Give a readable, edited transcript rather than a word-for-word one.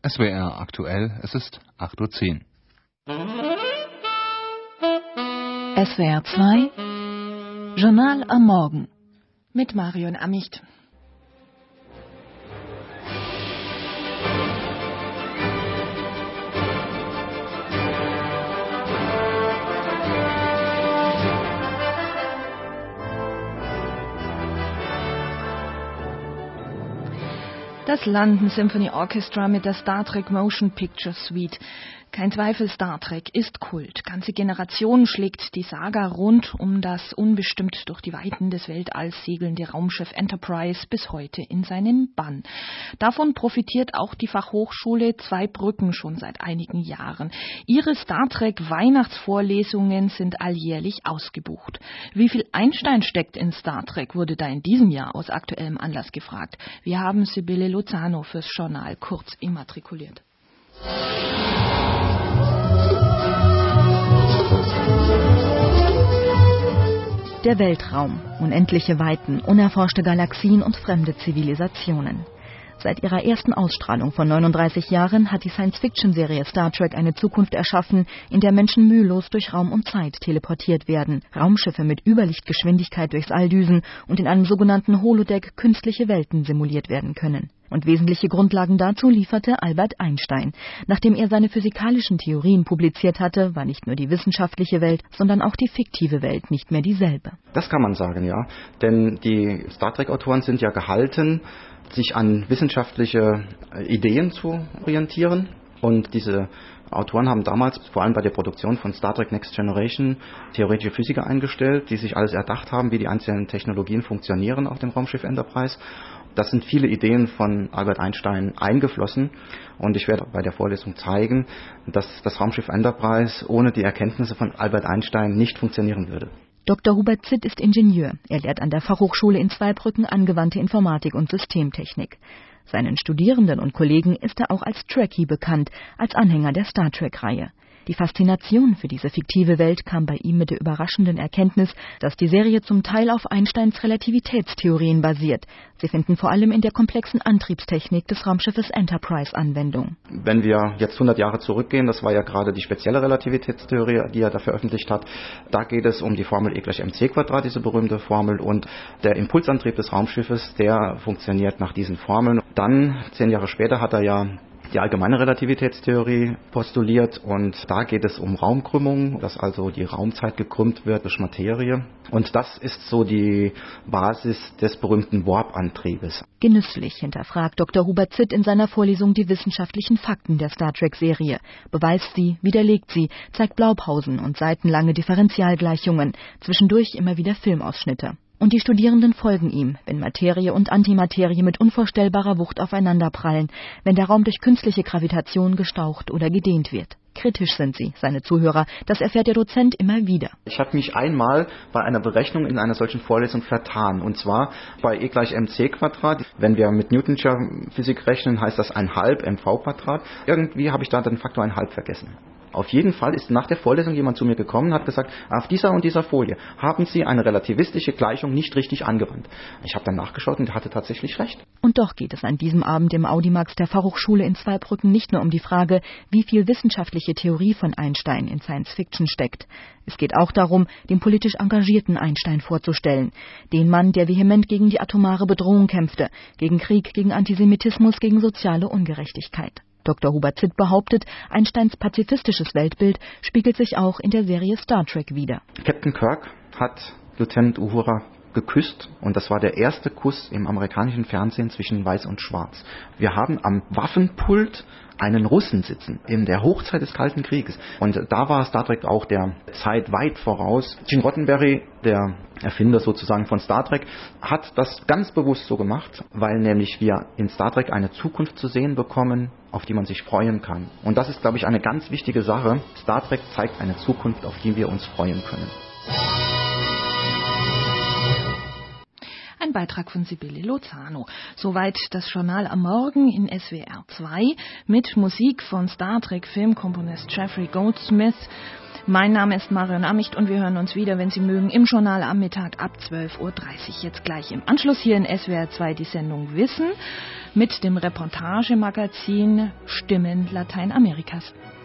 SWR aktuell, es ist 8:10 Uhr. SWR 2 Journal am Morgen mit Marion Amicht. Das London Symphony Orchestra mit der Star Trek Motion Picture Suite. Kein Zweifel, Star Trek ist Kult. Ganze Generationen schlägt die Saga rund um das unbestimmt durch die Weiten des Weltalls segelnde Raumschiff Enterprise bis heute in seinen Bann. Davon profitiert auch die Fachhochschule Zweibrücken schon seit einigen Jahren. Ihre Star Trek Weihnachtsvorlesungen sind alljährlich ausgebucht. Wie viel Einstein steckt in Star Trek, wurde da in diesem Jahr aus aktuellem Anlass gefragt. Wir haben Sibylle Lozano fürs Journal kurz immatrikuliert. Der Weltraum, unendliche Weiten, unerforschte Galaxien und fremde Zivilisationen. Seit ihrer ersten Ausstrahlung vor 39 Jahren hat die Science-Fiction-Serie Star Trek eine Zukunft erschaffen, in der Menschen mühelos durch Raum und Zeit teleportiert werden, Raumschiffe mit Überlichtgeschwindigkeit durchs All düsen und in einem sogenannten Holodeck künstliche Welten simuliert werden können. Und wesentliche Grundlagen dazu lieferte Albert Einstein. Nachdem er seine physikalischen Theorien publiziert hatte, war nicht nur die wissenschaftliche Welt, sondern auch die fiktive Welt nicht mehr dieselbe. Das kann man sagen, ja. Denn die Star Trek-Autoren sind ja gehalten, sich an wissenschaftliche Ideen zu orientieren. Und diese Autoren haben damals, vor allem bei der Produktion von Star Trek Next Generation, theoretische Physiker eingestellt, die sich alles erdacht haben, wie die einzelnen Technologien funktionieren auf dem Raumschiff Enterprise. Das sind viele Ideen von Albert Einstein eingeflossen und ich werde bei der Vorlesung zeigen, dass das Raumschiff Enterprise ohne die Erkenntnisse von Albert Einstein nicht funktionieren würde. Dr. Hubert Zitt ist Ingenieur. Er lehrt an der Fachhochschule in Zweibrücken angewandte Informatik und Systemtechnik. Seinen Studierenden und Kollegen ist er auch als Trekkie bekannt, als Anhänger der Star Trek-Reihe. Die Faszination für diese fiktive Welt kam bei ihm mit der überraschenden Erkenntnis, dass die Serie zum Teil auf Einsteins Relativitätstheorien basiert. Sie finden vor allem in der komplexen Antriebstechnik des Raumschiffes Enterprise Anwendung. Wenn wir jetzt 100 Jahre zurückgehen, das war ja gerade die spezielle Relativitätstheorie, die er da veröffentlicht hat, da geht es um die Formel E=mc², diese berühmte Formel, und der Impulsantrieb des Raumschiffes, der funktioniert nach diesen Formeln. Dann, 10 Jahre später, hat er ja die allgemeine Relativitätstheorie postuliert und da geht es um Raumkrümmung, dass also die Raumzeit gekrümmt wird durch Materie. Und das ist so die Basis des berühmten Warp-Antriebes. Genüsslich hinterfragt Dr. Hubert Zitt in seiner Vorlesung die wissenschaftlichen Fakten der Star Trek-Serie, beweist sie, widerlegt sie, zeigt Blaupausen und seitenlange Differentialgleichungen, zwischendurch immer wieder Filmausschnitte. Und die Studierenden folgen ihm, wenn Materie und Antimaterie mit unvorstellbarer Wucht aufeinanderprallen, wenn der Raum durch künstliche Gravitation gestaucht oder gedehnt wird. Kritisch sind sie, seine Zuhörer, das erfährt der Dozent immer wieder. Ich habe mich einmal bei einer Berechnung in einer solchen Vorlesung vertan, und zwar bei E=mc². Wenn wir mit Newtonscher Physik rechnen, heißt das 1/2 mv². Irgendwie habe ich da den Faktor 1/2 vergessen. Auf jeden Fall ist nach der Vorlesung jemand zu mir gekommen und hat gesagt, auf dieser und dieser Folie haben Sie eine relativistische Gleichung nicht richtig angewandt. Ich habe dann nachgeschaut und er hatte tatsächlich recht. Und doch geht es an diesem Abend im Audimax der Fachhochschule in Zweibrücken nicht nur um die Frage, wie viel wissenschaftliche Theorie von Einstein in Science Fiction steckt. Es geht auch darum, den politisch engagierten Einstein vorzustellen. Den Mann, der vehement gegen die atomare Bedrohung kämpfte, gegen Krieg, gegen Antisemitismus, gegen soziale Ungerechtigkeit. Dr. Hubert Zitt behauptet, Einsteins pazifistisches Weltbild spiegelt sich auch in der Serie Star Trek wider. Captain Kirk hat Lieutenant Uhura geküsst und das war der erste Kuss im amerikanischen Fernsehen zwischen Weiß und Schwarz. Wir haben am Waffenpult einen Russen sitzen, in der Hochzeit des Kalten Krieges. Und da war Star Trek auch der Zeit weit voraus. Gene Roddenberry, der Erfinder sozusagen von Star Trek, hat das ganz bewusst so gemacht, weil nämlich wir in Star Trek eine Zukunft zu sehen bekommen, auf die man sich freuen kann. Und das ist, glaube ich, eine ganz wichtige Sache. Star Trek zeigt eine Zukunft, auf die wir uns freuen können. Ein Beitrag von Sibylle Lozano. Soweit das Journal am Morgen in SWR 2 mit Musik von Star Trek Filmkomponist Jeffrey Goldsmith. Mein Name ist Marion Ammicht und wir hören uns wieder, wenn Sie mögen, im Journal am Mittag ab 12.30 Uhr. Jetzt gleich im Anschluss hier in SWR 2 die Sendung Wissen mit dem Reportagemagazin Stimmen Lateinamerikas.